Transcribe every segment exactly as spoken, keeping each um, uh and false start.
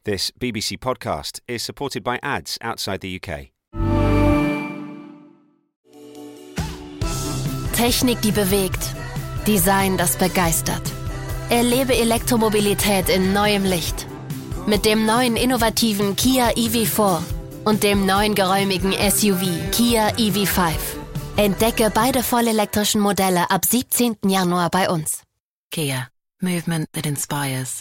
This B B C podcast is supported by ads outside the U K. Technik, die bewegt. Design, das begeistert. Erlebe Elektromobilität in neuem Licht. Mit dem neuen innovativen Kia E V vier und dem neuen geräumigen S U V Kia E V fünf. Entdecke beide vollelektrischen Modelle ab siebzehnten Januar bei uns. Kia. Movement that inspires.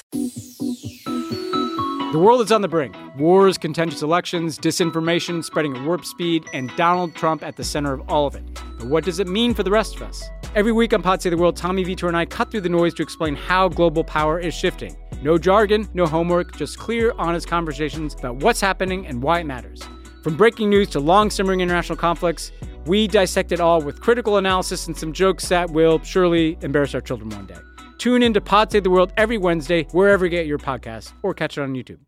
The world is on the brink. Wars, contentious elections, disinformation spreading at warp speed, and Donald Trump at the center of all of it. But what does it mean for the rest of us? Every week on Pod Save the World, Tommy Vitor and I cut through the noise to explain how global power is shifting. No jargon, no homework, just clear, honest conversations about what's happening and why it matters. From breaking news to long-simmering international conflicts, we dissect it all with critical analysis and some jokes that will surely embarrass our children one day. Tune in to Pod Save the World every Wednesday, wherever you get your podcasts, or catch it on YouTube.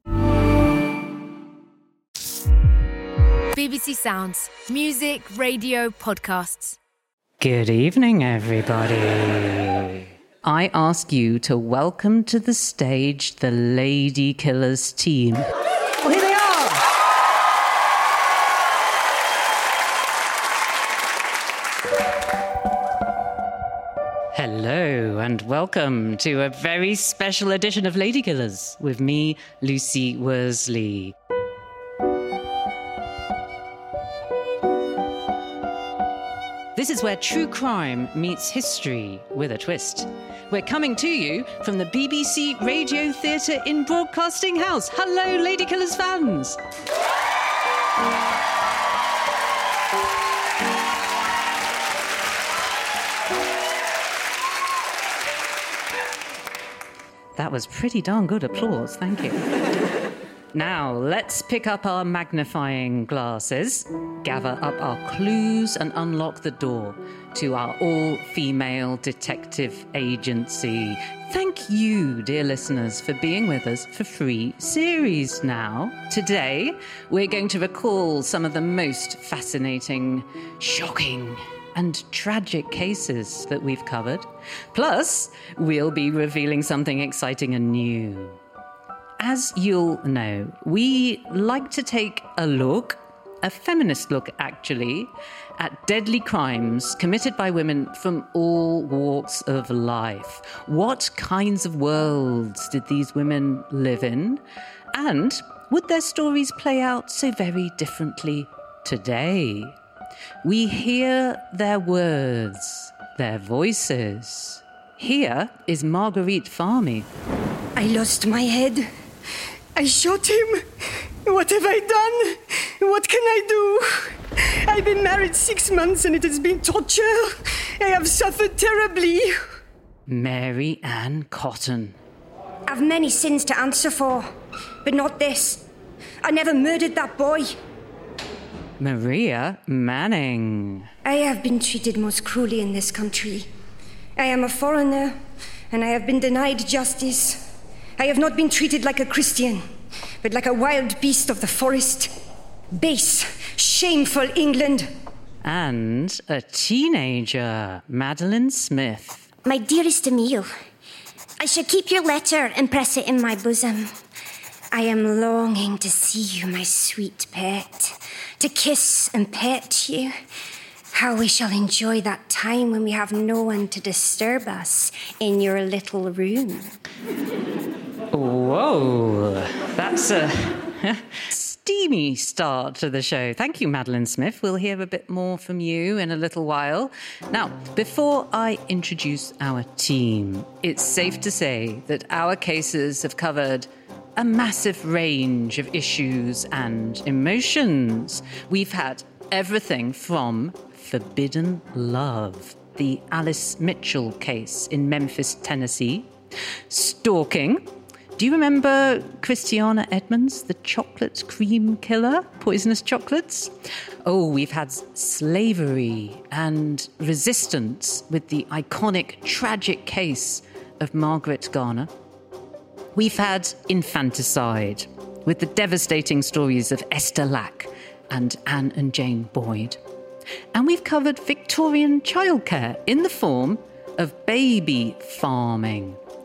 B B C Sounds. Music, radio, podcasts. Good evening, everybody. I ask you to welcome to the stage the Lady Killers team. Well, here they are. Hello and welcome to a very special edition of Lady Killers with me, Lucy Worsley. This is where true crime meets history with a twist. We're coming to you from the B B C Radio Theatre in Broadcasting House. Hello, Lady Killers fans. That was pretty darn good applause, thank you. Now, let's pick up our magnifying glasses, gather up our clues and unlock the door to our all-female detective agency. Thank you, dear listeners, for being with us for three series now. Today, we're going to recall some of the most fascinating, shocking, and tragic cases that we've covered. Plus, we'll be revealing something exciting and new. As you'll know, we like to take a look, a feminist look actually, at deadly crimes committed by women from all walks of life. What kinds of worlds did these women live in? And would their stories play out so very differently today? We hear their words, their voices. Here is Marguerite Farmy. I lost my head. I shot him. What have I done? What can I do? I've been married six months and it has been torture. I have suffered terribly. Mary Ann Cotton. I've many sins to answer for, but not this. I never murdered that boy. Maria Manning. I have been treated most cruelly in this country. I am a foreigner, and I have been denied justice. I have not been treated like a Christian, but like a wild beast of the forest. Base, shameful England. And a teenager, Madeline Smith. My dearest Emile, I shall keep your letter and press it in my bosom. I am longing to see you, my sweet pet, to kiss and pet you. How we shall enjoy that time when we have no one to disturb us in your little room. Whoa, that's a steamy start to the show. Thank you, Madeline Smith. We'll hear a bit more from you in a little while. Now, before I introduce our team, it's safe to say that our cases have covered a massive range of issues and emotions. We've had everything from forbidden love, the Alice Mitchell case in Memphis, Tennessee, stalking. Do you remember Christiana Edmonds, the chocolate cream killer, poisonous chocolates? Oh, we've had slavery and resistance with the iconic, tragic case of Margaret Garner. We've had infanticide with the devastating stories of Esther Lack and Anne and Jane Boyd. And we've covered Victorian childcare in the form of baby farming.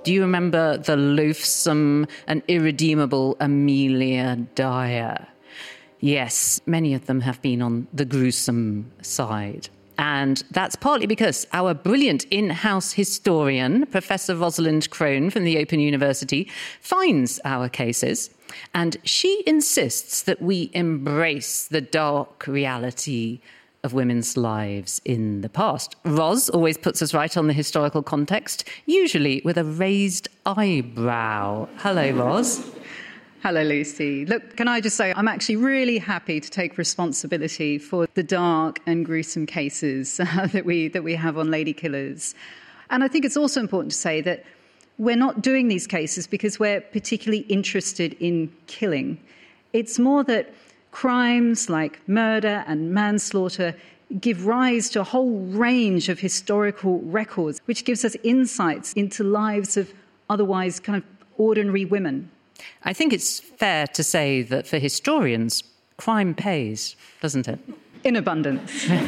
Do you remember the loathsome and irredeemable Amelia Dyer? Yes, many of them have been on the gruesome side. And that's partly because our brilliant in-house historian, Professor Rosalind Crone from the Open University, finds our cases. And she insists that we embrace the dark reality of women's lives in the past. Ros always puts us right on the historical context, usually with a raised eyebrow. Hello, Ros. Hello, Lucy. Look, can I just say I'm actually really happy to take responsibility for the dark and gruesome cases uh, that we that we have on lady killers. And I think it's also important to say that we're not doing these cases because we're particularly interested in killing. It's more that crimes like murder and manslaughter give rise to a whole range of historical records, which gives us insights into lives of otherwise kind of ordinary women. I think it's fair to say that for historians, crime pays, doesn't it? In abundance.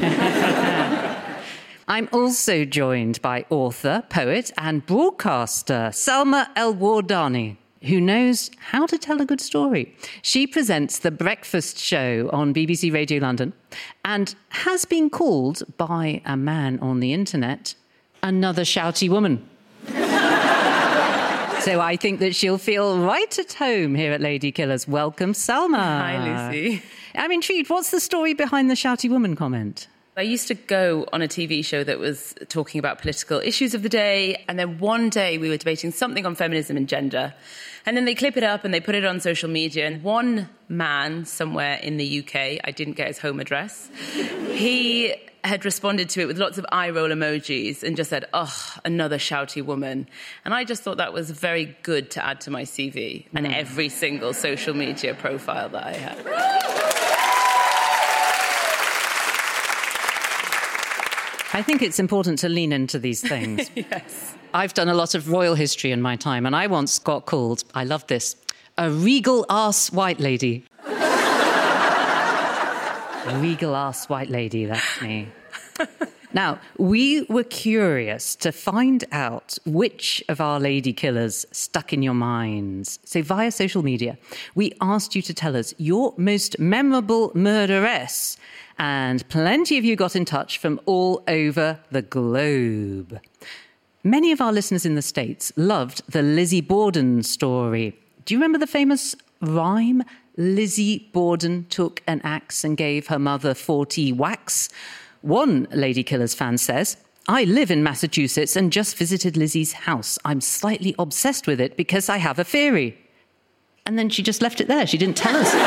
I'm also joined by author, poet and broadcaster Salma El-Wardani, who knows how to tell a good story. She presents The Breakfast Show on B B C Radio London and has been called by a man on the internet another shouty woman. So I think that she'll feel right at home here at Lady Killers. Welcome, Salma. Hi, Lucy. I'm intrigued. What's the story behind the shouty woman comment? I used to go on a T V show that was talking about political issues of the day, and then one day we were debating something on feminism and gender, and then they clip it up and they put it on social media, and one man somewhere in the U K, I didn't get his home address, he had responded to it with lots of eye roll emojis and just said, oh, another shouty woman. And I just thought that was very good to add to my C V and mm. every single social media profile that I had. I think it's important to lean into these things. Yes. I've done a lot of royal history in my time, and I once got called, I love this, a regal ass white lady. A regal ass white lady, that's me. Now, we were curious to find out which of our lady killers stuck in your minds. So via social media, we asked you to tell us your most memorable murderess. And plenty of you got in touch from all over the globe. Many of our listeners in the States loved the Lizzie Borden story. Do you remember the famous rhyme? Lizzie Borden took an axe and gave her mother forty whacks. One Lady Killers fan says, I live in Massachusetts and just visited Lizzie's house. I'm slightly obsessed with it because I have a theory. And then she just left it there. She didn't tell us.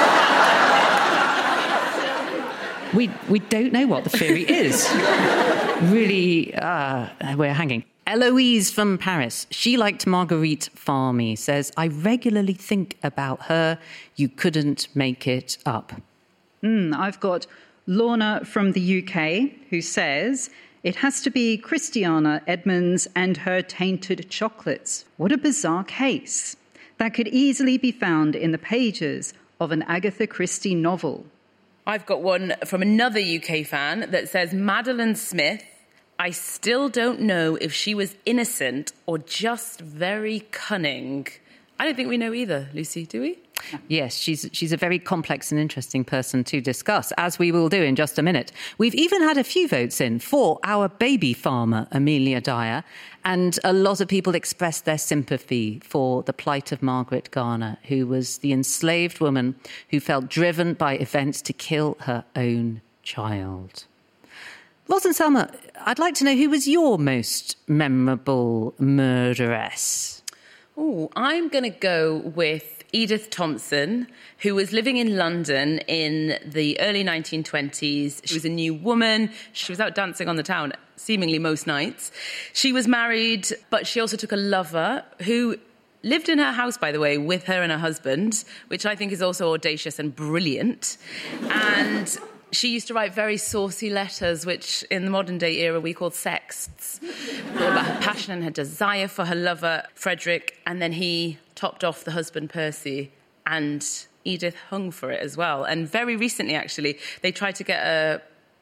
we we don't know what the theory is. Really, uh, we're hanging. Eloise from Paris, she liked Marguerite Farmy, says, I regularly think about her. You couldn't make it up. Mm, I've got Lorna from the U K, who says, it has to be Christiana Edmonds and her tainted chocolates. What a bizarre case. That could easily be found in the pages of an Agatha Christie novel. I've got one from another U K fan that says, Madeleine Smith, I still don't know if she was innocent or just very cunning. I don't think we know either, Lucy, do we? Yes, she's she's a very complex and interesting person to discuss, as we will do in just a minute. We've even had a few votes in for our baby farmer, Amelia Dyer, and a lot of people expressed their sympathy for the plight of Margaret Garner, who was the enslaved woman who felt driven by events to kill her own child. Ros and Salma, I'd like to know, who was your most memorable murderess? Oh, I'm going to go with Edith Thompson, who was living in London in the early nineteen twenties. She was a new woman. She was out dancing on the town, seemingly most nights. She was married, but she also took a lover who lived in her house, by the way, with her and her husband, which I think is also audacious and brilliant. And she used to write very saucy letters, which in the modern day era we call sexts, about her passion and her desire for her lover, Frederick, and then he topped off the husband, Percy, and Edith hung for it as well. And very recently, actually, they tried to get a,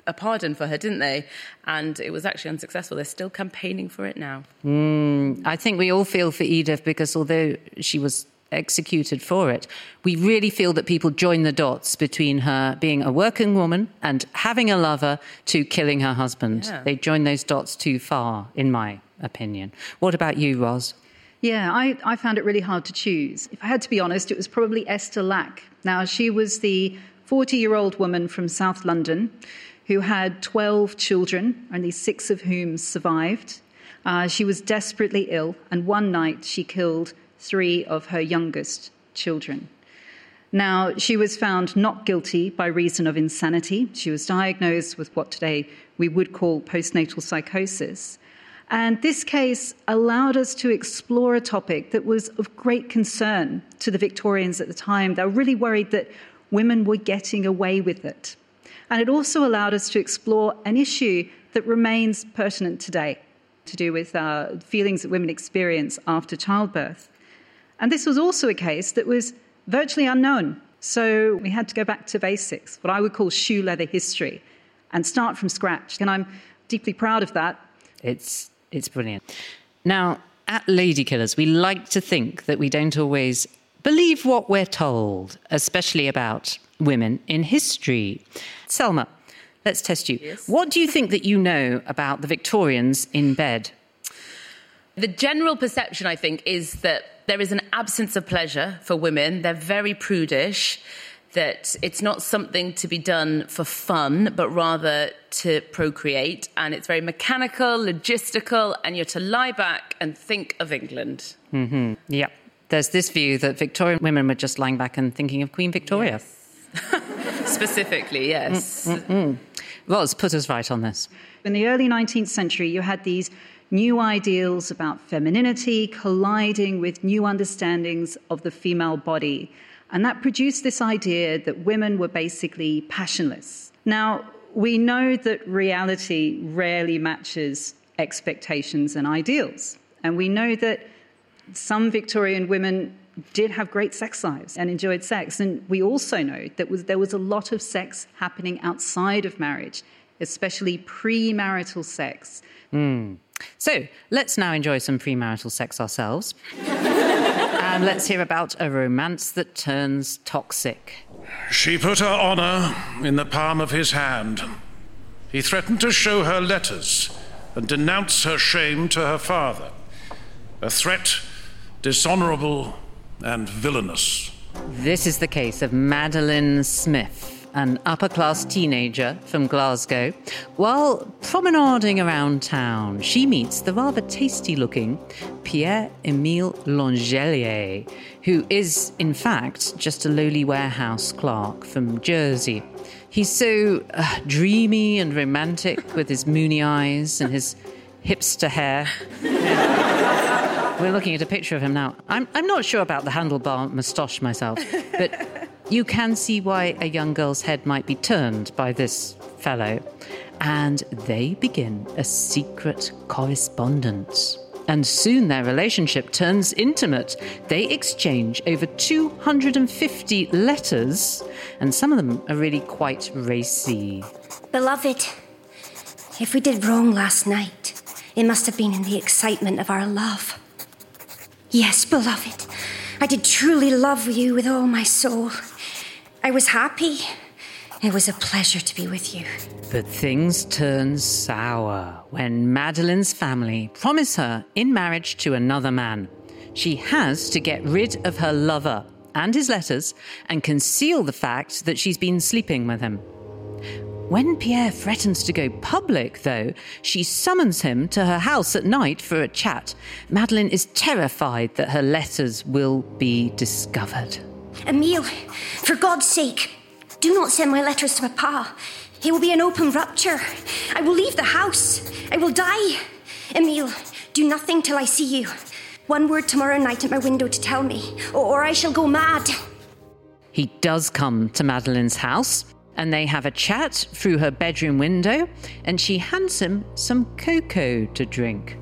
a pardon for her, didn't they? And it was actually unsuccessful. They're still campaigning for it now. Mm, I think we all feel for Edith because although she was executed for it, we really feel that people join the dots between her being a working woman and having a lover to killing her husband. Yeah. They join those dots too far, in my opinion. What about you, Ros? Yeah, I, I found it really hard to choose. If I had to be honest, it was probably Esther Lack. Now, she was the forty-year-old woman from South London who had twelve children, only six of whom survived. Uh, she was desperately ill, and one night she killed three of her youngest children. Now, she was found not guilty by reason of insanity. She was diagnosed with what today we would call postnatal psychosis. And this case allowed us to explore a topic that was of great concern to the Victorians at the time. They were really worried that women were getting away with it. And it also allowed us to explore an issue that remains pertinent today, to do with uh, feelings that women experience after childbirth. And this was also a case that was virtually unknown. So we had to go back to basics, what I would call shoe leather history, and start from scratch. And I'm deeply proud of that. It's It's brilliant. Now, at Ladykillers, we like to think that we don't always believe what we're told, especially about women in history. Selma, let's test you. Yes. What do you think that you know about the Victorians in bed? The general perception, I think, is that there is an absence of pleasure for women. They're very prudish, that it's not something to be done for fun, but rather to procreate. And it's very mechanical, logistical, and you're to lie back and think of England. Mm-hmm. Yeah. There's this view that Victorian women were just lying back and thinking of Queen Victoria. Yes. Specifically, yes. Mm-mm-mm. Ros, put us right on this. In the early nineteenth century, you had these new ideals about femininity colliding with new understandings of the female body. And that produced this idea that women were basically passionless. Now, we know that reality rarely matches expectations and ideals. And we know that some Victorian women did have great sex lives and enjoyed sex. And we also know that was, there was a lot of sex happening outside of marriage, especially premarital sex. Mm. So let's now enjoy some premarital sex ourselves. And let's hear about a romance that turns toxic. She put her honour in the palm of his hand. He threatened to show her letters and denounce her shame to her father. A threat dishonourable and villainous. This is the case of Madeline Smith, an upper-class teenager from Glasgow. While promenading around town, she meets the rather tasty-looking Pierre-Emile Langelier, who is, in fact, just a lowly warehouse clerk from Jersey. He's so uh, dreamy and romantic with his moony eyes and his hipster hair. We're looking at a picture of him now. I'm, I'm not sure about the handlebar moustache myself, but you can see why a young girl's head might be turned by this fellow. And they begin a secret correspondence. And soon their relationship turns intimate. They exchange over two hundred fifty letters, and some of them are really quite racy. Beloved, if we did wrong last night, it must have been in the excitement of our love. Yes, beloved, I did truly love you with all my soul. I was happy. It was a pleasure to be with you. But things turn sour when Madeline's family promise her in marriage to another man. She has to get rid of her lover and his letters and conceal the fact that she's been sleeping with him. When Pierre threatens to go public, though, she summons him to her house at night for a chat. Madeline is terrified that her letters will be discovered. Emile, for God's sake, do not send my letters to Papa. He will be an open rupture. I will leave the house. I will die. Emile, do nothing till I see you. One word tomorrow night at my window to tell me, or, or I shall go mad. He does come to Madeline's house, and they have a chat through her bedroom window, and she hands him some cocoa to drink.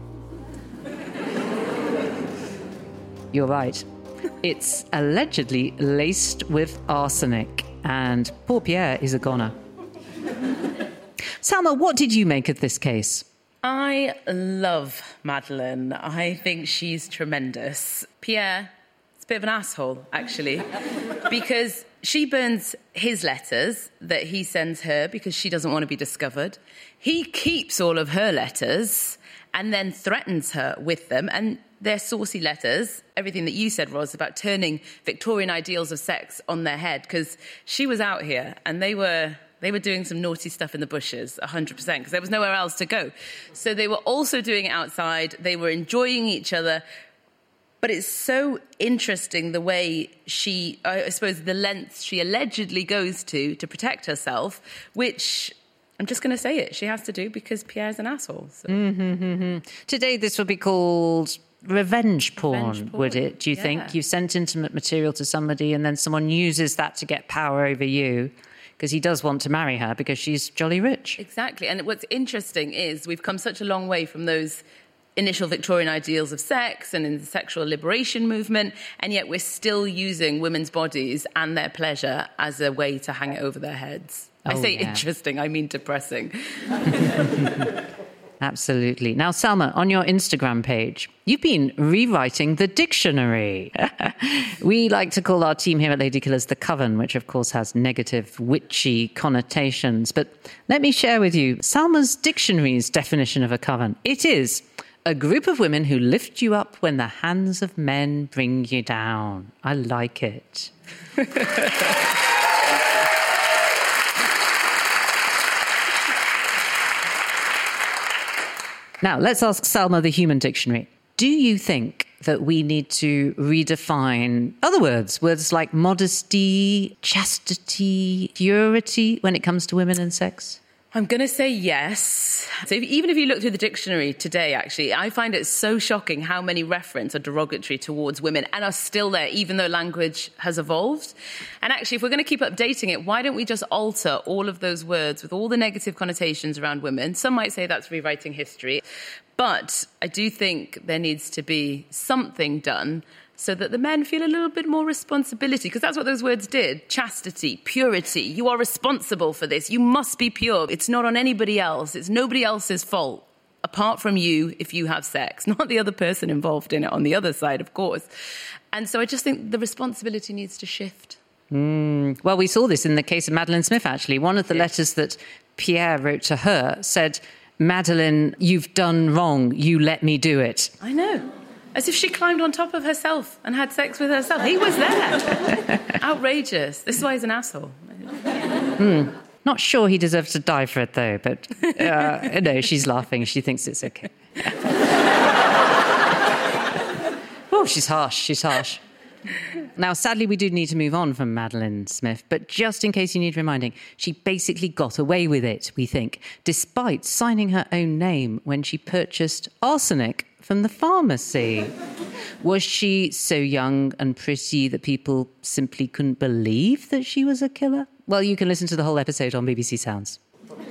You're right. It's allegedly laced with arsenic, and poor Pierre is a goner. Salma, what did you make of this case? I love Madeleine. I think she's tremendous. Pierre, it's a bit of an asshole, actually, because she burns his letters that he sends her because she doesn't want to be discovered. He keeps all of her letters and then threatens her with them. And they're saucy letters, everything that you said, Ros, about turning Victorian ideals of sex on their head, because she was out here and they were... They were doing some naughty stuff in the bushes, one hundred percent, because there was nowhere else to go. So they were also doing it outside. They were enjoying each other. But it's so interesting the way she, I suppose, the lengths she allegedly goes to to protect herself, which... I'm just going to say it. She has to do because Pierre's an asshole. So. Mm-hmm. Today, this would be called revenge porn, revenge porn. Would it? Do you yeah. think? You sent intimate material to somebody and then someone uses that to get power over you because he does want to marry her because she's jolly rich. Exactly. And what's interesting is we've come such a long way from those initial Victorian ideals of sex and in the sexual liberation movement, and yet we're still using women's bodies and their pleasure as a way to hang it over their heads. Oh, I say yeah. interesting, I mean depressing. Absolutely. Now, Salma, on your Instagram page, you've been rewriting the dictionary. We like to call our team here at Lady Killers the Coven, which of course has negative, witchy connotations. But let me share with you Salma's dictionary's definition of a coven. It is a group of women who lift you up when the hands of men bring you down. I like it. Now, let's ask Salma the human dictionary. Do you think that we need to redefine other words, words like modesty, chastity, purity, when it comes to women and sex? I'm going to say yes. So if, even if you look through the dictionary today, actually, I find it so shocking how many references are derogatory towards women and are still there, even though language has evolved. And actually, if we're going to keep updating it, why don't we just alter all of those words with all the negative connotations around women? Some might say that's rewriting history. But I do think there needs to be something done so that the men feel a little bit more responsibility, because that's what those words did. Chastity, purity. You are responsible for this. You must be pure. It's not on anybody else. It's nobody else's fault, apart from you if you have sex, not the other person involved in it on the other side, of course. And so I just think the responsibility needs to shift. Mm. Well, we saw this in the case of Madeleine Smith, actually. One of the letters that Pierre wrote to her said, Madeleine, you've done wrong. You let me do it. I know. As if she climbed on top of herself and had sex with herself. He was there. Outrageous. This is why he's an asshole. Mm. Not sure he deserves to die for it, though, but uh, no, she's laughing. She thinks it's okay. Oh, she's harsh. She's harsh. Now, sadly, we do need to move on from Madeleine Smith, but just in case you need reminding, she basically got away with it, we think, despite signing her own name when she purchased arsenic from the pharmacy. Was she so young and pretty that people simply couldn't believe that she was a killer? Well, you can listen to the whole episode on B B C Sounds.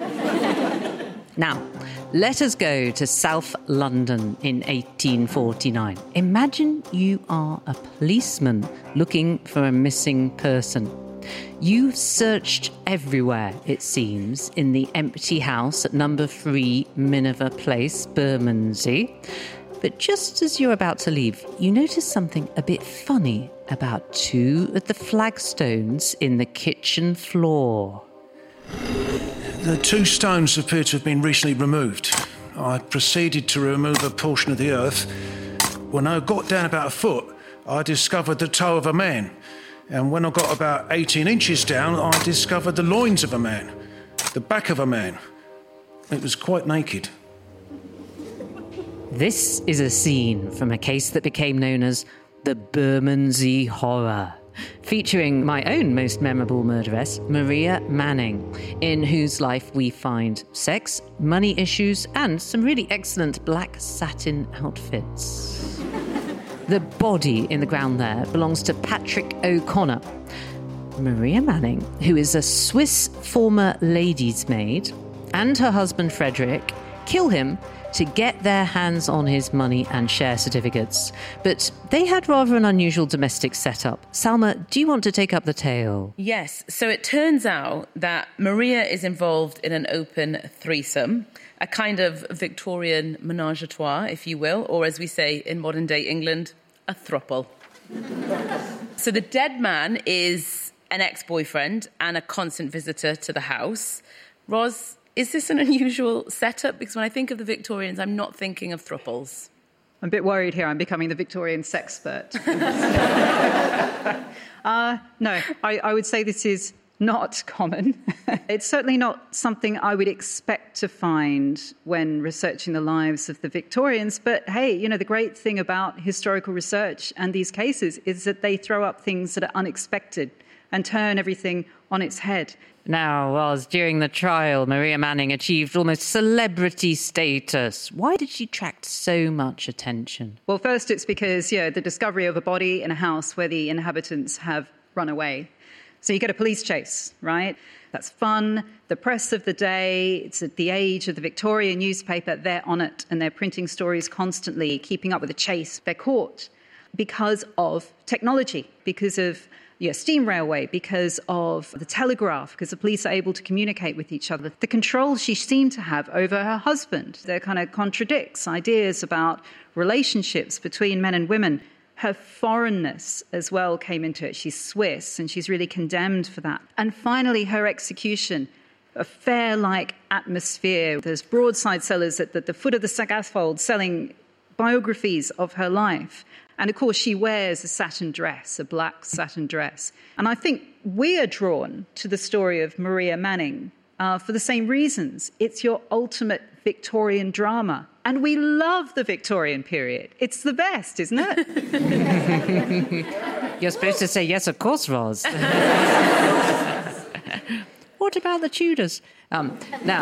Now, let us go to South London in eighteen forty-nine. Imagine you are a policeman looking for a missing person. You've searched everywhere, it seems, in the empty house at number three Minerva Place, Bermondsey. But just as you're about to leave, you notice something a bit funny about two of the flagstones in the kitchen floor. The two stones appear to have been recently removed. I proceeded to remove a portion of the earth. When I got down about a foot, I discovered the toe of a man. And when I got about eighteen inches down, I discovered the loins of a man, the back of a man. It was quite naked. This is a scene from a case that became known as the Bermondsey Horror, featuring my own most memorable murderess, Maria Manning, in whose life we find sex, money issues, and some really excellent black satin outfits. The body in the ground there belongs to Patrick O'Connor. Maria Manning, who is a Swiss former lady's maid, and her husband Frederick kill him to get their hands on his money and share certificates. But they had rather an unusual domestic setup. Salma, do you want to take up the tale? Yes. So it turns out that Maria is involved in an open threesome, a kind of Victorian menage a trois, if you will, or as we say in modern-day England, a throuple. So the dead man is an ex-boyfriend and a constant visitor to the house. Ros, is this an unusual setup? Because when I think of the Victorians, I'm not thinking of thruples. I'm a bit worried here. I'm becoming the Victorian sexpert. uh, no, I, I would say this is not common. It's certainly not something I would expect to find when researching the lives of the Victorians. But hey, you know, the great thing about historical research and these cases is that they throw up things that are unexpected and turn everything on its head. Now, Roz, during the trial, Maria Manning achieved almost celebrity status. Why did she attract so much attention? Well, first, it's because, yeah, the discovery of a body in a house where the inhabitants have run away. So you get a police chase, right? That's fun. The press of the day, it's at the age of the Victorian newspaper, they're on it and they're printing stories constantly, keeping up with the chase. They're caught because of technology, because of yeah, steam railway, because of the telegraph, because the police are able to communicate with each other. The control she seemed to have over her husband, that kind of contradicts ideas about relationships between men and women. Her foreignness as well came into it. She's Swiss, and she's really condemned for that. And finally, her execution, a fair-like atmosphere. There's broadside sellers at the, the foot of the scaffold selling biographies of her life. And, of course, she wears a satin dress, a black satin dress. And I think we are drawn to the story of Maria Manning uh, for the same reasons. It's your ultimate Victorian drama. And we love the Victorian period. It's the best, isn't it? You're supposed to say yes, of course, Roz. What about the Tudors? Um, now,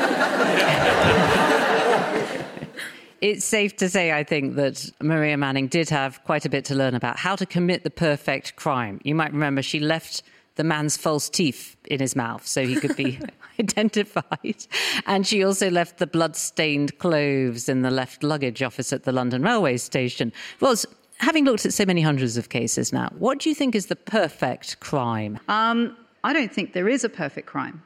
it's safe to say, I think, that Maria Manning did have quite a bit to learn about how to commit the perfect crime. You might remember she left the man's false teeth in his mouth so he could be identified. And she also left the blood-stained clothes in the left luggage office at the London railway station. Roz, having looked at so many hundreds of cases now, what do you think is the perfect crime? Um, I don't think there is a perfect crime.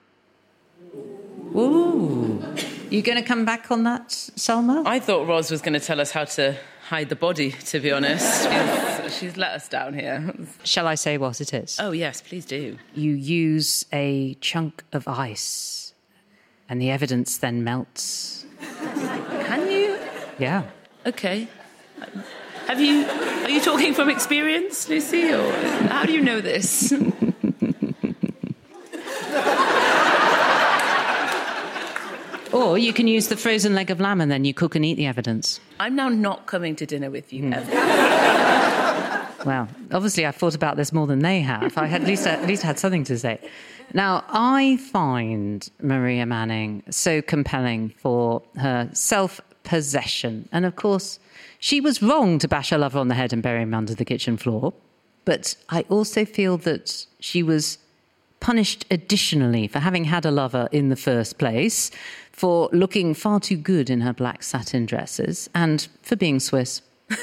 Ooh. You going to come back on that, Salma? I thought Roz was going to tell us how to hide the body, to be honest. she's, she's let us down here. Shall I say what it is? Oh, yes, please do. You use a chunk of ice and the evidence then melts. Can you? Yeah. OK. Have you... Are you talking from experience, Lucy, or how do you know this? Or you can use the frozen leg of lamb and then you cook and eat the evidence. I'm now not coming to dinner with you, mm. ever. Well, obviously I've thought about this more than they have. I had at least, at least had something to say. Now, I find Maria Manning so compelling for her self-possession. And, of course, she was wrong to bash her lover on the head and bury him under the kitchen floor. But I also feel that she was punished additionally for having had a lover in the first place, for looking far too good in her black satin dresses, and for being Swiss.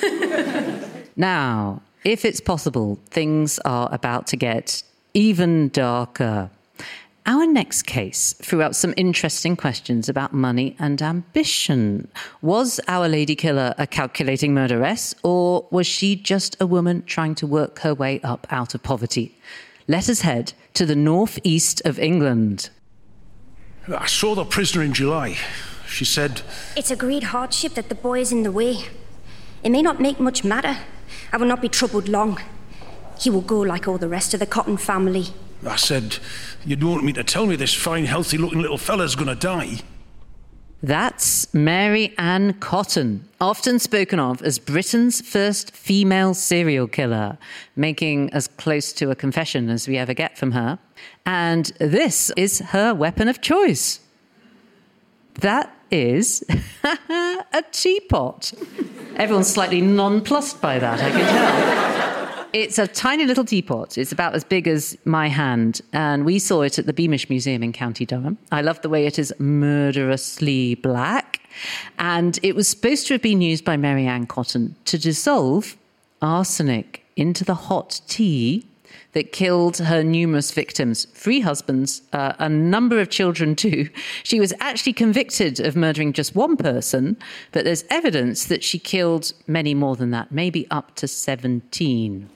Now, if it's possible, things are about to get even darker. Our next case threw up some interesting questions about money and ambition. Was our lady killer a calculating murderess, or was she just a woman trying to work her way up out of poverty? Let us head to the northeast of England. I saw the prisoner in July. She said... It's a great hardship that the boy is in the way. It may not make much matter. I will not be troubled long. He will go like all the rest of the Cotton family. I said, you don't want me to tell me this fine, healthy-looking little fella's going to die? That's Mary Ann Cotton, often spoken of as Britain's first female serial killer, making as close to a confession as we ever get from her. And this is her weapon of choice. That is a teapot. Everyone's slightly nonplussed by that, I can tell. It's a tiny little teapot. It's about as big as my hand. And we saw it at the Beamish Museum in County Durham. I love the way it is murderously black. And it was supposed to have been used by Mary Ann Cotton to dissolve arsenic into the hot tea that killed her numerous victims, three husbands, uh, a number of children too. She was actually convicted of murdering just one person, but there's evidence that she killed many more than that, maybe up to seventeen.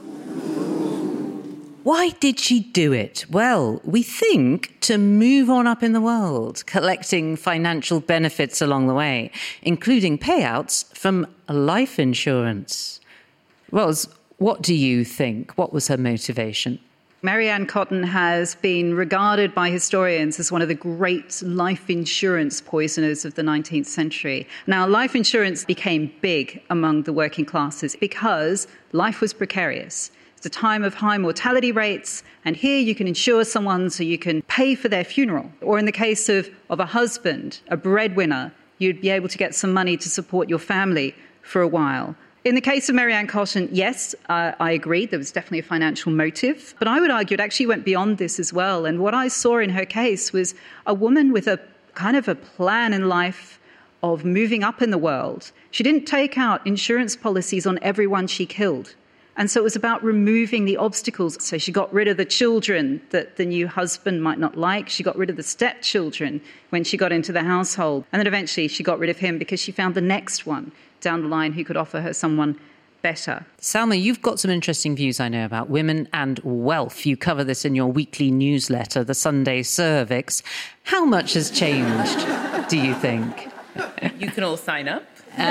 Why did she do it? Well, we think to move on up in the world, collecting financial benefits along the way, including payouts from life insurance. Ros, what do you think? What was her motivation? Mary Ann Cotton has been regarded by historians as one of the great life insurance poisoners of the nineteenth century. Now, life insurance became big among the working classes because life was precarious. It's a time of high mortality rates, and here you can insure someone so you can pay for their funeral. Or in the case of, of a husband, a breadwinner, you'd be able to get some money to support your family for a while. In the case of Mary Ann Cotton, yes, uh, I agree, there was definitely a financial motive. But I would argue it actually went beyond this as well. And what I saw in her case was a woman with a kind of a plan in life of moving up in the world. She didn't take out insurance policies on everyone she killed. And so it was about removing the obstacles. So she got rid of the children that the new husband might not like. She got rid of the stepchildren when she got into the household. And then eventually she got rid of him because she found the next one down the line who could offer her someone better. Salma, you've got some interesting views, I know, about women and wealth. You cover this in your weekly newsletter, The Sunday Cervix. How much has changed, do you think? You can all sign up.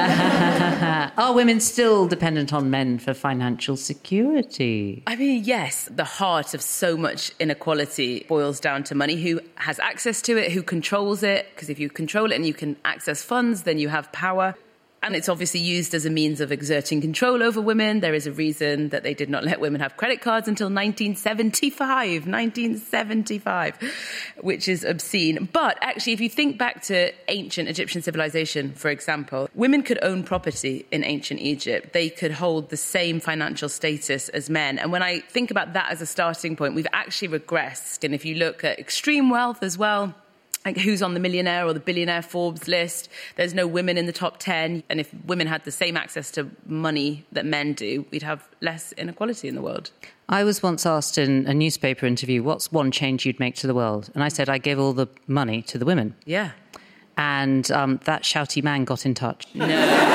Are women still dependent on men for financial security? I mean, yes, the heart of so much inequality boils down to money. Who has access to it? Who controls it? Because if you control it and you can access funds, then you have power. And it's obviously used as a means of exerting control over women. There is a reason that they did not let women have credit cards until nineteen seventy-five, nineteen seventy-five, which is obscene. But actually, if you think back to ancient Egyptian civilization, for example, women could own property in ancient Egypt. They could hold the same financial status as men. And when I think about that as a starting point, we've actually regressed. And if you look at extreme wealth as well, like who's on the millionaire or the billionaire Forbes list, there's no women in the top ten. And if women had the same access to money that men do, we'd have less inequality in the world. I was once asked in a newspaper interview, what's one change you'd make to the world? And I said, I give all the money to the women. Yeah. And um, that shouty man got in touch. No.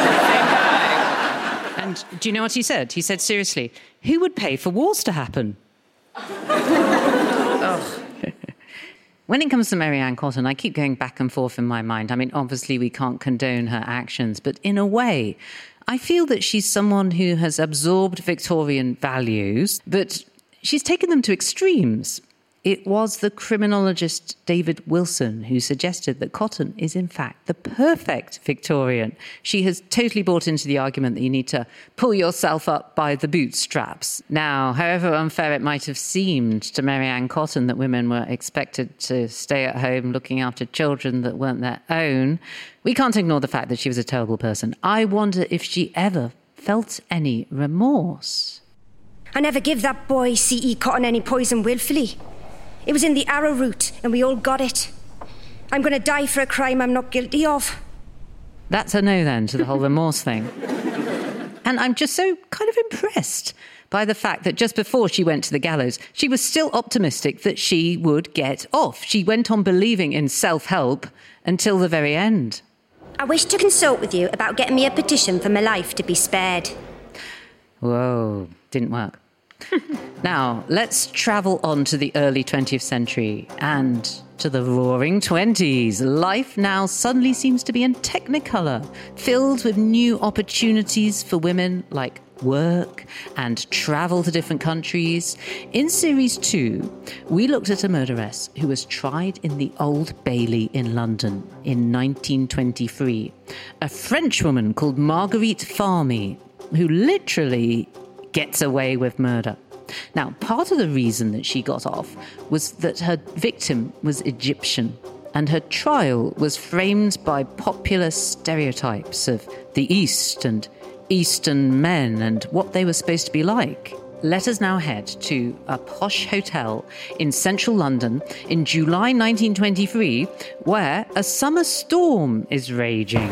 And do you know what he said? He said, seriously, who would pay for wars to happen? Oh. When it comes to Mary Ann Cotton, I keep going back and forth in my mind. I mean, obviously we can't condone her actions, but in a way, I feel that she's someone who has absorbed Victorian values, but she's taken them to extremes. It was the criminologist David Wilson who suggested that Cotton is, in fact, the perfect Victorian. She has totally bought into the argument that you need to pull yourself up by the bootstraps. Now, however unfair it might have seemed to Mary Ann Cotton that women were expected to stay at home looking after children that weren't their own, we can't ignore the fact that she was a terrible person. I wonder if she ever felt any remorse. I never give that boy C E Cotton any poison willfully. It was in the arrowroot, and we all got it. I'm going to die for a crime I'm not guilty of. That's a no, then, to the whole remorse thing. And I'm just so kind of impressed by the fact that just before she went to the gallows, she was still optimistic that she would get off. She went on believing in self-help until the very end. I wish to consult with you about getting me a petition for my life to be spared. Whoa, didn't work. Now, let's travel on to the early twentieth century and to the roaring twenties. Life now suddenly seems to be in technicolor, filled with new opportunities for women like work and travel to different countries. In series two, we looked at a murderess who was tried in the Old Bailey in London in nineteen twenty-three. A French woman called Marguerite Farmy, who literally gets away with murder. Now, part of the reason that she got off was that her victim was Egyptian, and her trial was framed by popular stereotypes of the East and Eastern men and what they were supposed to be like. let us now head to a posh hotel in central London in July nineteen twenty-three, where a summer storm is raging.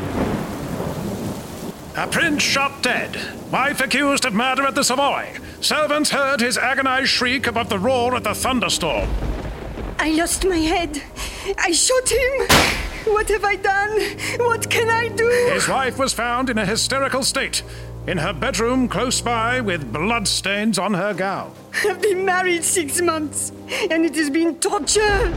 A prince shot dead. Wife accused of murder at the Savoy. Servants heard his agonized shriek above the roar of the thunderstorm. I lost my head. I shot him. What have I done? What can I do? His wife was found in a hysterical state, in her bedroom close by with bloodstains on her gown. I've been married six months, and it has been torture.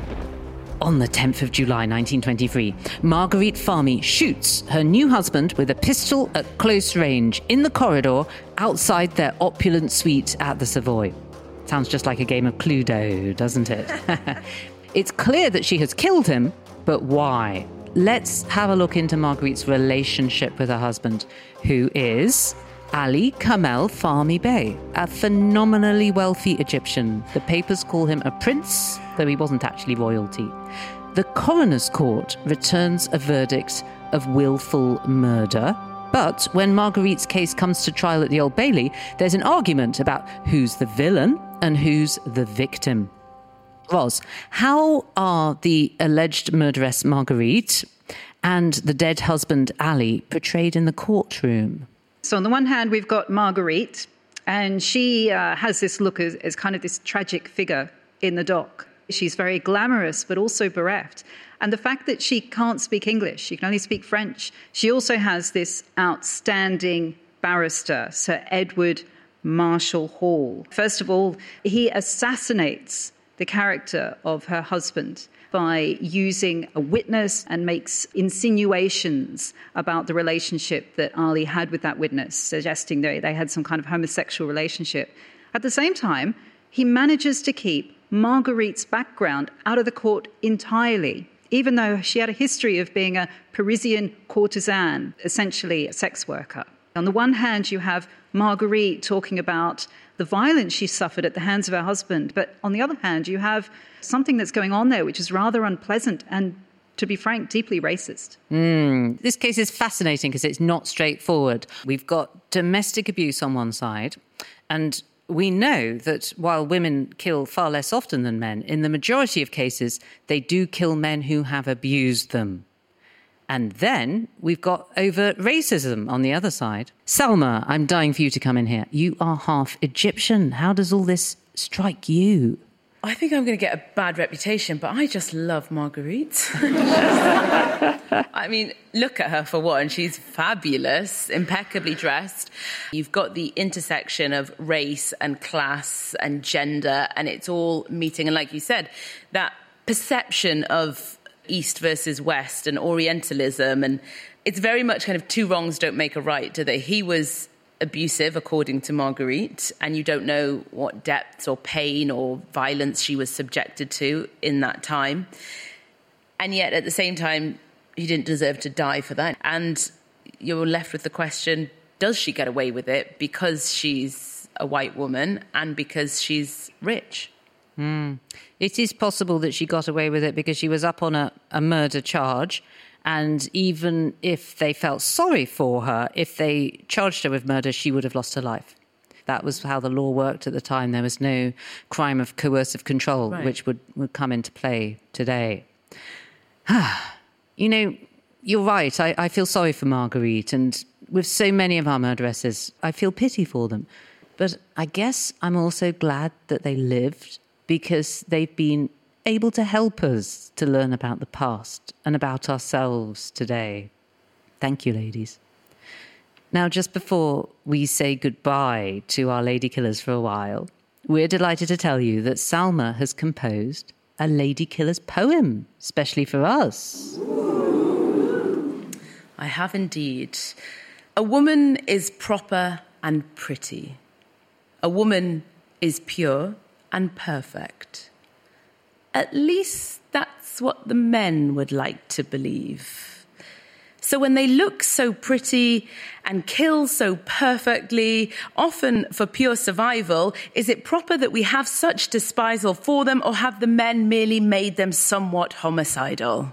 On the tenth of July nineteen twenty-three, Marguerite Farmy shoots her new husband with a pistol at close range in the corridor outside their opulent suite at the Savoy. Sounds just like a game of Cluedo, doesn't it? It's clear that she has killed him, but why? Let's have a look into Marguerite's relationship with her husband, who is Ali Kamel Farmy Bey, a phenomenally wealthy Egyptian. The papers call him a prince, though he wasn't actually royalty. The coroner's court returns a verdict of willful murder. But when Marguerite's case comes to trial at the Old Bailey, there's an argument about who's the villain and who's the victim. Ros, how are the alleged murderess Marguerite and the dead husband Ali portrayed in the courtroom? So on the one hand, we've got Marguerite, and she uh, has this look as, as kind of this tragic figure in the dock. She's very glamorous, but also bereft. And the fact that she can't speak English, she can only speak French. She also has this outstanding barrister, Sir Edward Marshall Hall. First of all, he assassinates the character of her husband by using a witness and makes insinuations about the relationship that Ali had with that witness, suggesting that they had some kind of homosexual relationship. At the same time, he manages to keep Marguerite's background out of the court entirely, even though she had a history of being a Parisian courtesan, essentially a sex worker. On the one hand, you have Marguerite talking about the violence she suffered at the hands of her husband. But on the other hand, you have something that's going on there which is rather unpleasant and, to be frank, deeply racist. Mm. This case is fascinating because it's not straightforward. We've got domestic abuse on one side, and we know that while women kill far less often than men, in the majority of cases, they do kill men who have abused them. And then we've got overt racism on the other side. Salma, I'm dying for you to come in here. You are half Egyptian. How does all this strike you? I think I'm going to get a bad reputation, but I just love Marguerite. I mean, look at her for one. She's fabulous, impeccably dressed. You've got the intersection of race and class and gender, and it's all meeting. And like you said, that perception of East versus West and Orientalism, and it's very much kind of two wrongs don't make a right, do they? He was abusive, according to Marguerite, and you don't know what depths or pain or violence she was subjected to in that time. And yet, at the same time, he didn't deserve to die for that. And you're left with the question, does she get away with it because she's a white woman and because she's rich? Mm. It is possible that she got away with it because she was up on a, a murder charge, and even if they felt sorry for her, if they charged her with murder, she would have lost her life. That was how the law worked at the time. There was no crime of coercive control, right, which would, would come into play today. You know, you're right. I, I feel sorry for Marguerite, and with so many of our murderesses, I feel pity for them. But I guess I'm also glad that they lived, because they've been able to help us to learn about the past and about ourselves today. Thank you, ladies. Now, just before we say goodbye to our lady killers for a while, we're delighted to tell you that Salma has composed a lady killers poem, especially for us. I have indeed. A woman is proper and pretty. A woman is pure and perfect. At least that's what the men would like to believe. So when they look so pretty and kill so perfectly, often for pure survival, is it proper that we have such despisal for them, or have the men merely made them somewhat homicidal?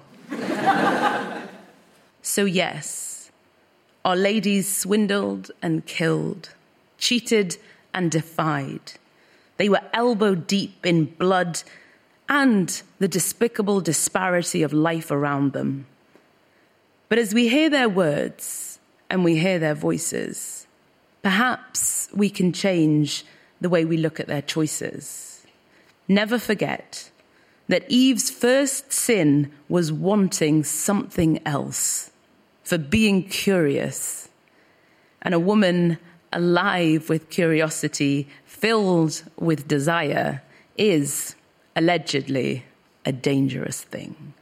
So yes, our ladies swindled and killed, cheated and defied. They were elbow deep in blood and the despicable disparity of life around them. But as we hear their words and we hear their voices, perhaps we can change the way we look at their choices. Never forget that Eve's first sin was wanting something else, for being curious. And a woman alive with curiosity, filled with desire, is allegedly a dangerous thing.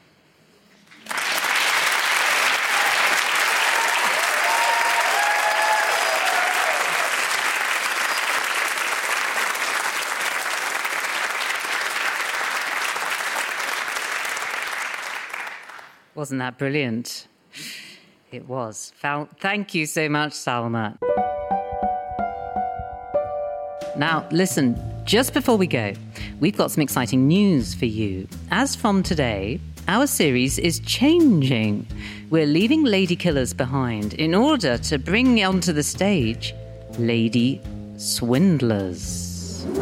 Wasn't that brilliant? It was. Thank you so much, Salma. Now, listen, just before we go, we've got some exciting news for you. As from today, our series is changing. We're leaving lady killers behind in order to bring onto the stage lady swindlers.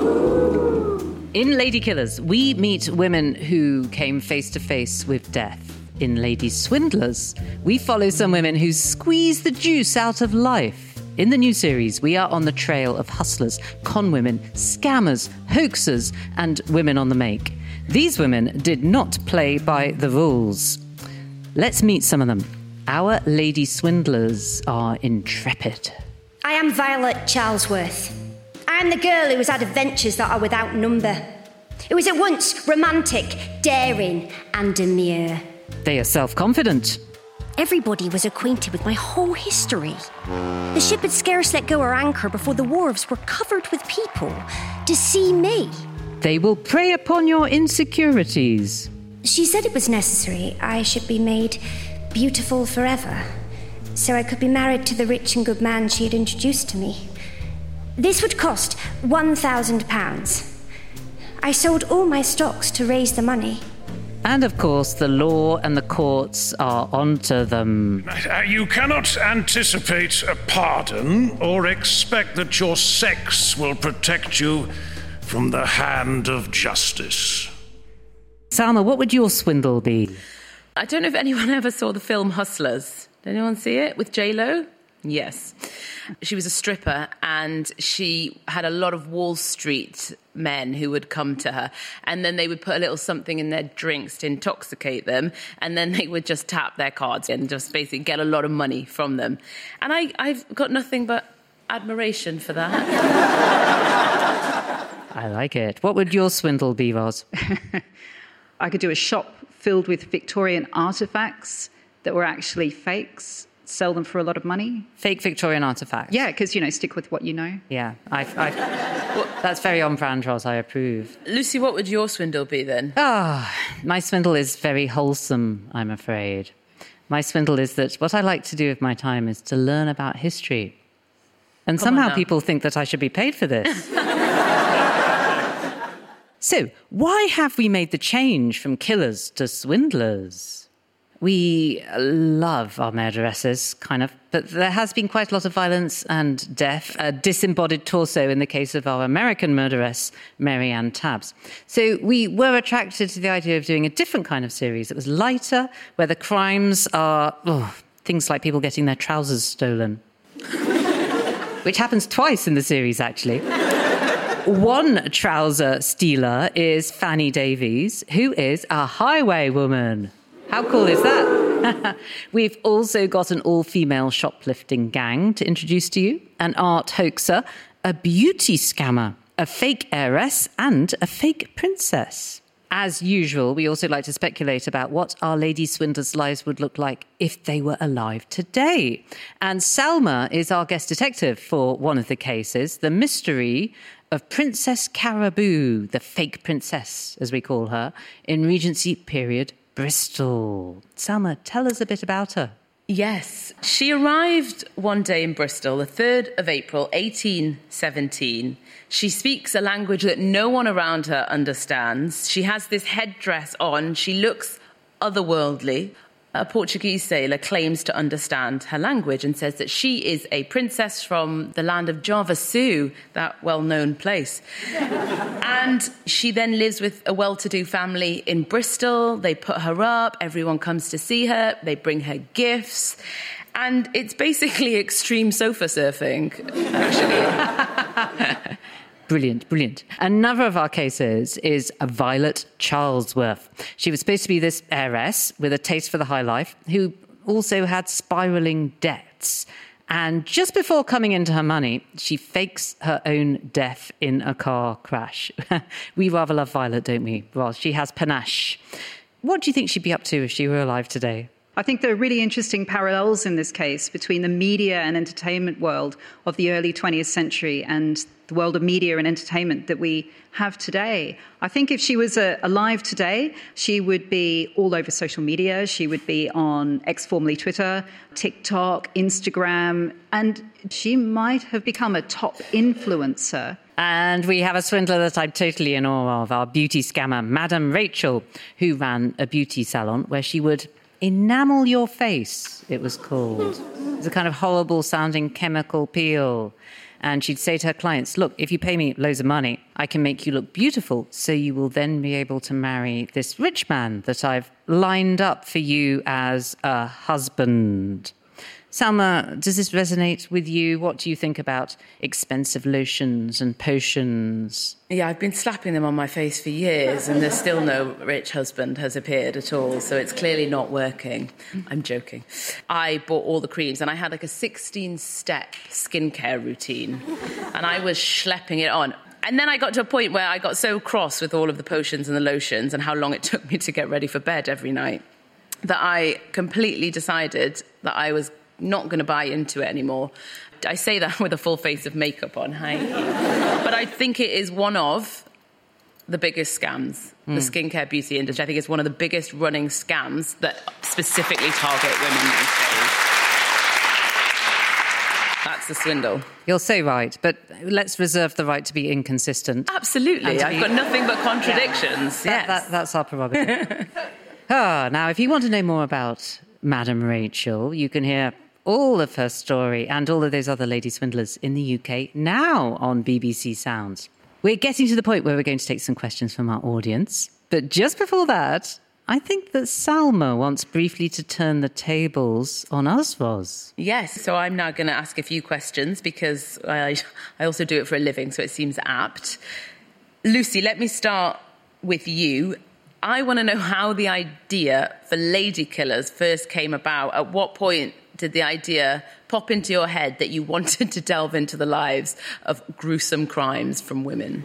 In Lady Killers, we meet women who came face to face with death. In Lady Swindlers, we follow some women who squeeze the juice out of life. In the new series, we are on the trail of hustlers, con women, scammers, hoaxers, and women on the make. These women did not play by the rules. Let's meet some of them. Our Lady Swindlers are intrepid. I am Violet Charlesworth. I am the girl who has had adventures that are without number. Who is at once romantic, daring, and demure. They are self-confident. Everybody was acquainted with my whole history. The ship had scarce let go her anchor before the wharves were covered with people to see me. They will prey upon your insecurities. She said it was necessary I should be made beautiful forever, so I could be married to the rich and good man she had introduced to me. This would cost one thousand pounds. I sold all my stocks to raise the money. And, of course, the law and the courts are onto them. Uh, you cannot anticipate a pardon or expect that your sex will protect you from the hand of justice. Salma, what would your swindle be? I don't know if anyone ever saw the film Hustlers. Did anyone see it with J Lo? Yes. She was a stripper and she had a lot of Wall Street men who would come to her, and then they would put a little something in their drinks to intoxicate them, and then they would just tap their cards and just basically get a lot of money from them. And I, I've got nothing but admiration for that. I like it. What would your swindle be, Roz? I could do a shop filled with Victorian artefacts that were actually fakes, sell them for a lot of money. Fake Victorian artefacts? Yeah, because, you know, stick with what you know. Yeah, I've, I've, well, that's very on brand, Roz, I approve. Lucy, what would your swindle be then? Ah, oh, my swindle is very wholesome, I'm afraid. My swindle is that what I like to do with my time is to learn about history. And Come somehow people think that I should be paid for this. So, why have we made the change from killers to swindlers? We love our murderesses, kind of, but there has been quite a lot of violence and death, a disembodied torso in the case of our American murderess, Mary Ann Tabbs. So we were attracted to the idea of doing a different kind of series that was lighter, where the crimes are oh, things like people getting their trousers stolen, which happens twice in the series, actually. One trouser stealer is Fanny Davies, who is a highwaywoman. How cool is that? We've also got an all-female shoplifting gang to introduce to you, an art hoaxer, a beauty scammer, a fake heiress, and a fake princess. As usual, we also like to speculate about what our lady swindlers' lives would look like if they were alive today. And Salma is our guest detective for one of the cases, the mystery of Princess Caraboo, the fake princess, as we call her, in Regency period Bristol. Salma, tell us a bit about her. Yes, she arrived one day in Bristol, the third of April, eighteen seventeen. She speaks a language that no one around her understands. She has this headdress on. She looks otherworldly. A Portuguese sailor claims to understand her language and says that she is a princess from the land of Javasu, that well-known place. And she then lives with a well-to-do family in Bristol. They put her up, everyone comes to see her, they bring her gifts. And it's basically extreme sofa surfing, actually. Brilliant, brilliant. Another of our cases is Violet Charlesworth. She was supposed to be this heiress with a taste for the high life who also had spiralling debts. And just before coming into her money, she fakes her own death in a car crash. We rather love Violet, don't we? Well, she has panache. What do you think she'd be up to if she were alive today? I think there are really interesting parallels in this case between the media and entertainment world of the early twentieth century and the world of media and entertainment that we have today. I think if she was uh, alive today, she would be all over social media. She would be on X, formerly Twitter, TikTok, Instagram, and she might have become a top influencer. And we have a swindler that I'm totally in awe of, our beauty scammer, Madame Rachel, who ran a beauty salon where she would enamel your face, it was called. It was a kind of horrible-sounding chemical peel. And she'd say to her clients, look, if you pay me loads of money, I can make you look beautiful, so you will then be able to marry this rich man that I've lined up for you as a husband. Salma, does this resonate with you? What do you think about expensive lotions and potions? Yeah, I've been slapping them on my face for years and there's still no rich husband has appeared at all, so it's clearly not working. I'm joking. I bought all the creams and I had like a sixteen-step skincare routine and I was schlepping it on. And then I got to a point where I got so cross with all of the potions and the lotions and how long it took me to get ready for bed every night that I completely decided that I was not going to buy into it anymore. I say that with a full face of makeup on, hi. But I think it is one of the biggest scams, mm. the skincare beauty industry. I think it's one of the biggest running scams that specifically target women these days. That's the swindle. You're so right, but let's reserve the right to be inconsistent. Absolutely. I've be... got nothing but contradictions. Yeah. Yes. That, that, that's our prerogative. ah, now, if you want to know more about Madame Rachel, you can hear all of her story and all of those other lady swindlers in the U K now on B B C Sounds. We're getting to the point where we're going to take some questions from our audience. But just before that, I think that Salma wants briefly to turn the tables on us, Ros. Yes, so I'm now going to ask a few questions because I, I also do it for a living, so it seems apt. Lucy, let me start with you. I want to know how the idea for Lady Killers first came about. At what point did the idea pop into your head that you wanted to delve into the lives of gruesome crimes from women?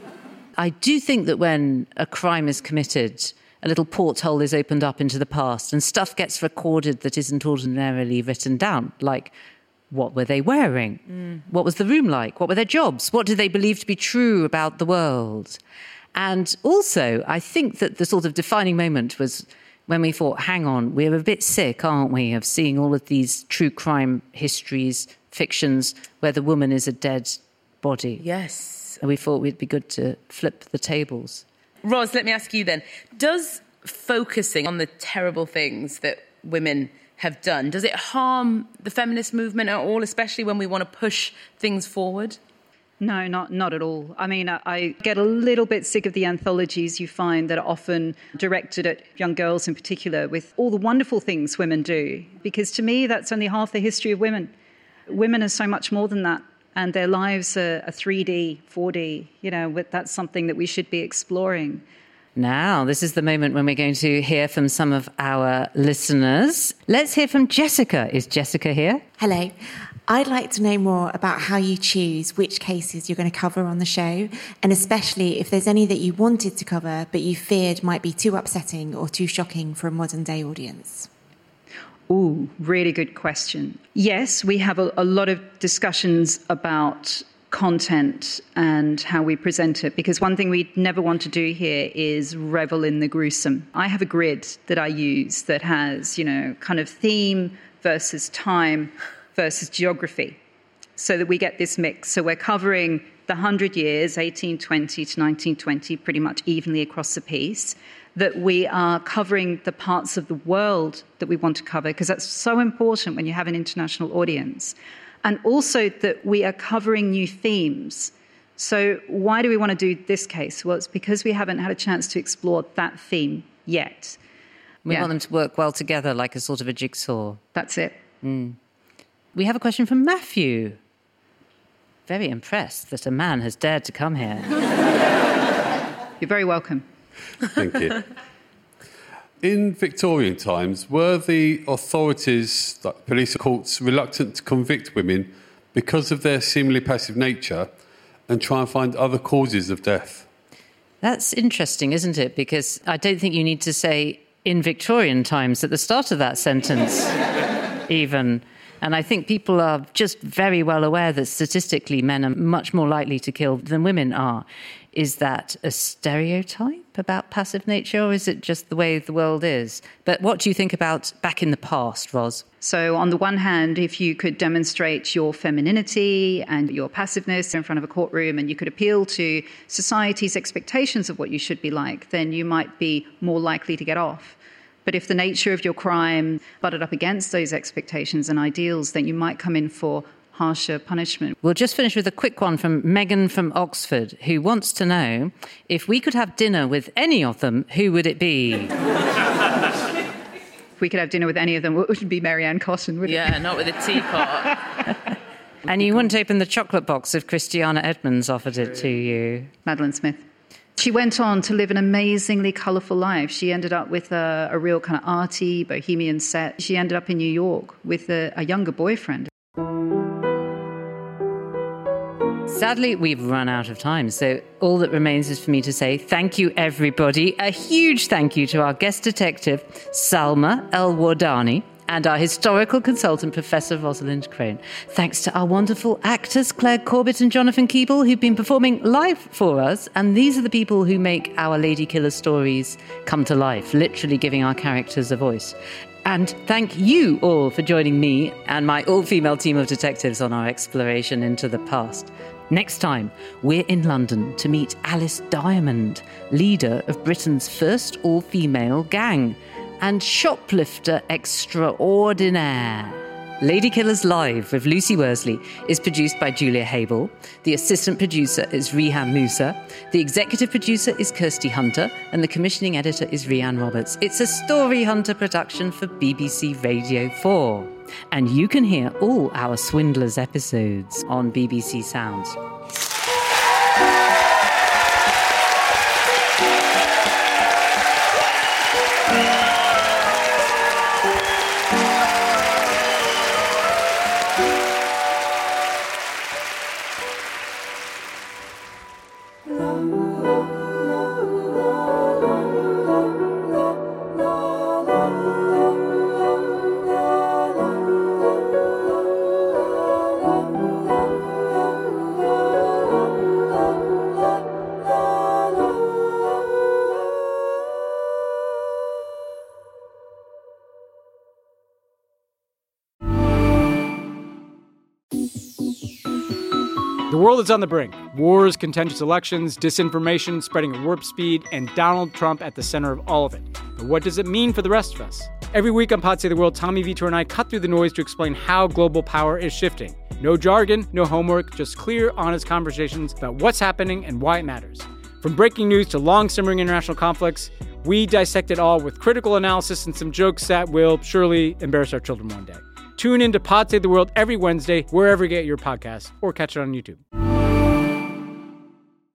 I do think that when a crime is committed, a little porthole is opened up into the past and stuff gets recorded that isn't ordinarily written down, like what were they wearing? Mm. What was the room like? What were their jobs? What did they believe to be true about the world? And also, I think that the sort of defining moment was when we thought, hang on, we're a bit sick, aren't we, of seeing all of these true crime histories, fictions, where the woman is a dead body. Yes. And we thought it'd be good to flip the tables. Ros, let me ask you then, does focusing on the terrible things that women have done, does it harm the feminist movement at all, especially when we want to push things forward? No, not not at all. I mean, I, I get a little bit sick of the anthologies you find that are often directed at young girls in particular with all the wonderful things women do, because to me, that's only half the history of women. Women are so much more than that, and their lives are, are three D, four D. You know, that's something that we should be exploring. Now, this is the moment when we're going to hear from some of our listeners. Let's hear from Jessica. Is Jessica here? Hello. I'd like to know more about how you choose which cases you're going to cover on the show, and especially if there's any that you wanted to cover but you feared might be too upsetting or too shocking for a modern-day audience. Ooh, really good question. Yes, we have a, a lot of discussions about content and how we present it, because one thing we never want to do here is revel in the gruesome. I have a grid that I use that has, you know, kind of theme versus time versus geography, so that we get this mix. So we're covering the one hundred years, eighteen twenty to nineteen twenty, pretty much evenly across the piece, that we are covering the parts of the world that we want to cover, because that's so important when you have an international audience. And also that we are covering new themes. So why do we want to do this case? Well, it's because we haven't had a chance to explore that theme yet. We yeah. want them to work well together, like a sort of a jigsaw. That's it. Mm. We have a question from Matthew. Very impressed that a man has dared to come here. You're very welcome. Thank you. In Victorian times, were the authorities, like police or courts, reluctant to convict women because of their seemingly passive nature and try and find other causes of death? That's interesting, isn't it? Because I don't think you need to say in Victorian times at the start of that sentence, even. And I think people are just very well aware that statistically men are much more likely to kill than women are. Is that a stereotype about passive nature, or is it just the way the world is? But what do you think about back in the past, Ros? So on the one hand, if you could demonstrate your femininity and your passiveness in front of a courtroom, and you could appeal to society's expectations of what you should be like, then you might be more likely to get off. But if the nature of your crime butted up against those expectations and ideals, then you might come in for harsher punishment. We'll just finish with a quick one from Megan from Oxford, who wants to know, if we could have dinner with any of them, who would it be? If we could have dinner with any of them, it would be Marianne Cotton, wouldn't yeah, it? Yeah, not with a teapot. And you wouldn't open the chocolate box if Christiana Edmonds offered it to you? Madeleine Smith. She went on to live an amazingly colourful life. She ended up with a, a real kind of arty, bohemian set. She ended up in New York with a, a younger boyfriend. Sadly, we've run out of time, so all that remains is for me to say thank you, everybody. A huge thank you to our guest detective, Salma El-Wardani, and our historical consultant, Professor Rosalind Crone. Thanks to our wonderful actors, Claire Corbett and Jonathan Keeble, who've been performing live for us. And these are the people who make our Lady Killer stories come to life, literally giving our characters a voice. And thank you all for joining me and my all-female team of detectives on our exploration into the past. Next time, we're in London to meet Alice Diamond, leader of Britain's first all-female gang, and shoplifter extraordinaire. Lady Killers Live with Lucy Worsley is produced by Julia Habel. The assistant producer is Rehan Musa. The executive producer is Kirsty Hunter. And the commissioning editor is Rianne Roberts. It's a Story Hunter production for B B C Radio four. And you can hear all our Swindlers episodes on B B C Sounds. The world is on the brink. Wars, contentious elections, disinformation spreading at warp speed, and Donald Trump at the center of all of it. But what does it mean for the rest of us? Every week on Pod Save the World, Tommy Vietor and I cut through the noise to explain how global power is shifting. No jargon, no homework, just clear, honest conversations about what's happening and why it matters. From breaking news to long-simmering international conflicts, we dissect it all with critical analysis and some jokes that will surely embarrass our children one day. Tune in to Pod Save the World every Wednesday, wherever you get your podcasts, or catch it on YouTube.